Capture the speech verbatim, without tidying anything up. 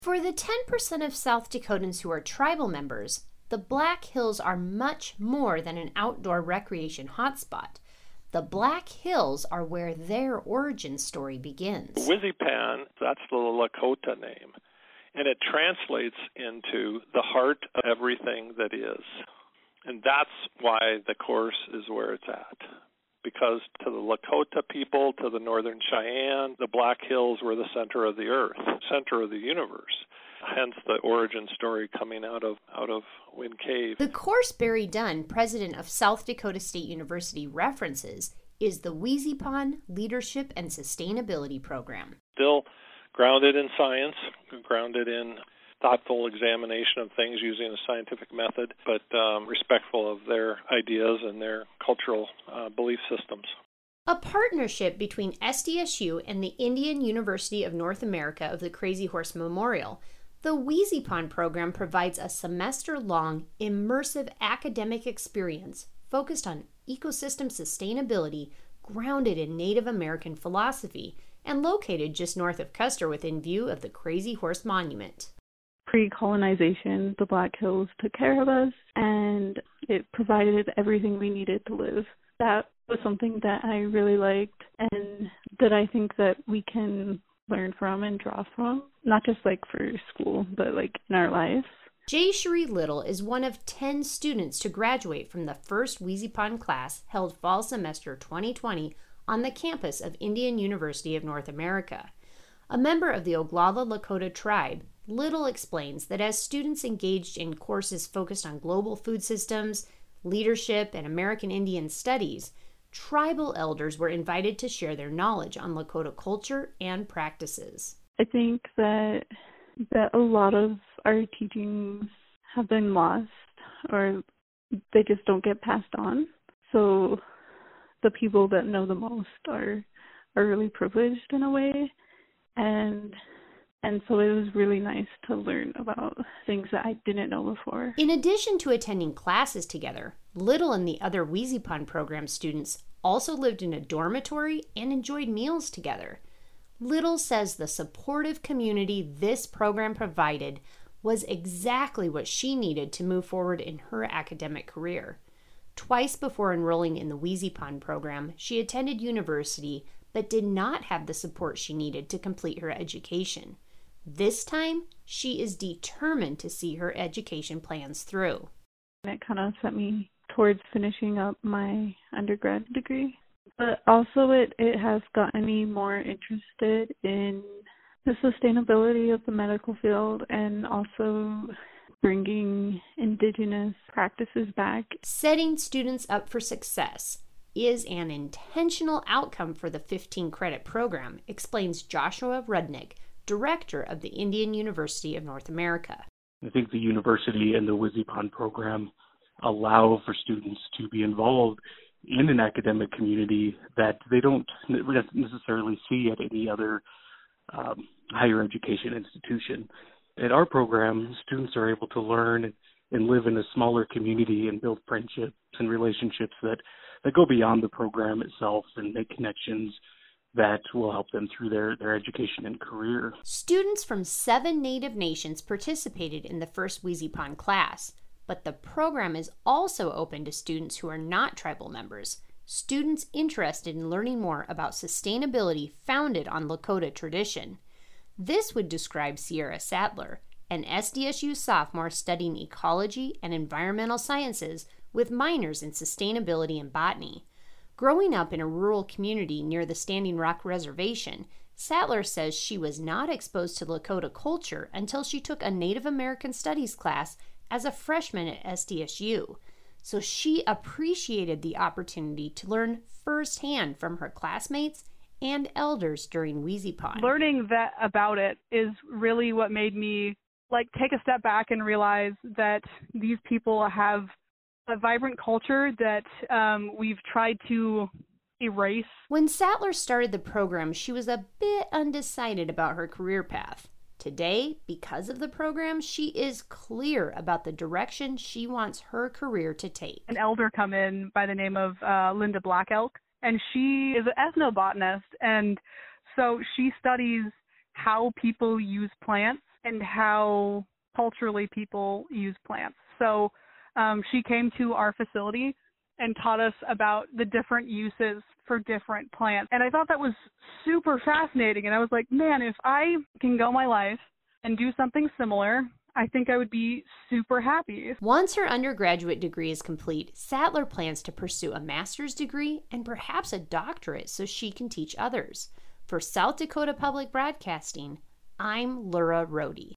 For the ten percent of South Dakotans who are tribal members, the Black Hills are much more than an outdoor recreation hotspot. The Black Hills are where their origin story begins. Wizipan, that's the Lakota name, and it translates into the heart of everything that is. And that's why the course is where it's at. Because to the Lakota people, to the Northern Cheyenne, the Black Hills were the center of the earth, center of the universe. Hence the origin story coming out of out of Wind Cave. The course Barry Dunn, president of South Dakota State University, references is the Wizipan Leadership and Sustainability Program. Still grounded in science, grounded in thoughtful examination of things using a scientific method, but um, respectful of their ideas and their cultural uh, belief systems. A partnership between S D S U and the Indian University of North America of the Crazy Horse Memorial, the Wizipan program provides a semester-long, immersive academic experience focused on ecosystem sustainability, grounded in Native American philosophy, and located just north of Custer within view of the Crazy Horse Monument. Pre-colonization, the Black Hills took care of us, and it provided everything we needed to live. That was something that I really liked, and that I think that we can learn from and draw from, not just like for school, but like in our lives. Jay Cherie Little is one of ten students to graduate from the first Wizipan class held fall semester twenty twenty on the campus of Indian University of North America. A member of the Oglala Lakota tribe, Little explains that as students engaged in courses focused on global food systems, leadership, and American Indian studies, tribal elders were invited to share their knowledge on Lakota culture and practices. I think that that a lot of our teachings have been lost, or they just don't get passed on. So the people that know the most are are really privileged in a way, and and so it was really nice to learn about things that I didn't know before. In addition to attending classes together, Little and the other Wizipan program students also lived in a dormitory and enjoyed meals together. Little says the supportive community this program provided was exactly what she needed to move forward in her academic career. Twice before enrolling in the Wizipan program, she attended university but did not have the support she needed to complete her education. This time, she is determined to see her education plans through. It kind of set me towards finishing up my undergrad degree. But also it, it has gotten me more interested in the sustainability of the medical field and also bringing indigenous practices back. Setting students up for success is an intentional outcome for the fifteen credit program, explains Joshua Rudnick, director of the Indian University of North America. I think the university and the Wizipan program allow for students to be involved in an academic community that they don't necessarily see at any other um, higher education institution. At our program, students are able to learn and live in a smaller community and build friendships and relationships that, that go beyond the program itself and make connections that will help them through their, their education and career. Students from seven Native nations participated in the first Wizipan class, but the program is also open to students who are not tribal members, students interested in learning more about sustainability founded on Lakota tradition. This would describe Sierra Sattler, an S D S U sophomore studying ecology and environmental sciences with minors in sustainability and botany. Growing up in a rural community near the Standing Rock Reservation, Sattler says she was not exposed to Lakota culture until she took a Native American Studies class as a freshman at S D S U. So she appreciated the opportunity to learn firsthand from her classmates and elders during Wizipan. Learning that about it is really what made me like take a step back and realize that these people have a vibrant culture that um, we've tried to erase. When Sattler started the program, she was a bit undecided about her career path. Today, because of the program, she is clear about the direction she wants her career to take. An elder come in by the name of uh, Linda Black Elk, and she is an ethnobotanist, and so she studies how people use plants and how culturally people use plants. So um, she came to our facility and taught us about the different uses for different plants. And I thought that was super fascinating. And I was like, man, if I can go my life and do something similar, I think I would be super happy. Once her undergraduate degree is complete, Sattler plans to pursue a master's degree and perhaps a doctorate so she can teach others. For South Dakota Public Broadcasting, I'm Laura Rohde.